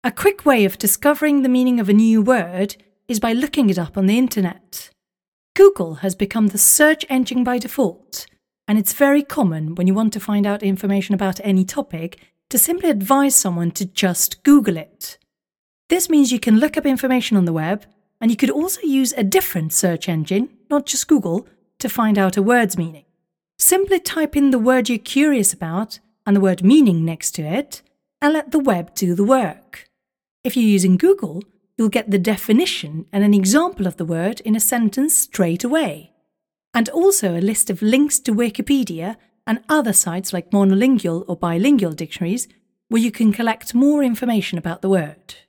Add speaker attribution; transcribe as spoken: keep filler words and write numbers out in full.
Speaker 1: A quick way of discovering the meaning of a new word is by looking it up on the internet. Google has become the search engine by default, and it's very common when you want to find out information about any topic to simply advise someone to just Google it. This means you can look up information on the web, and you could also use a different search engine, not just Google, to find out a word's meaning. Simply type in the word you're curious about and the word meaning next to it, and let the web do the work. If you're using Google, you'll get the definition and an example of the word in a sentence straight away. And also a list of links to Wikipedia and other sites like monolingual or bilingual dictionaries where you can collect more information about the word.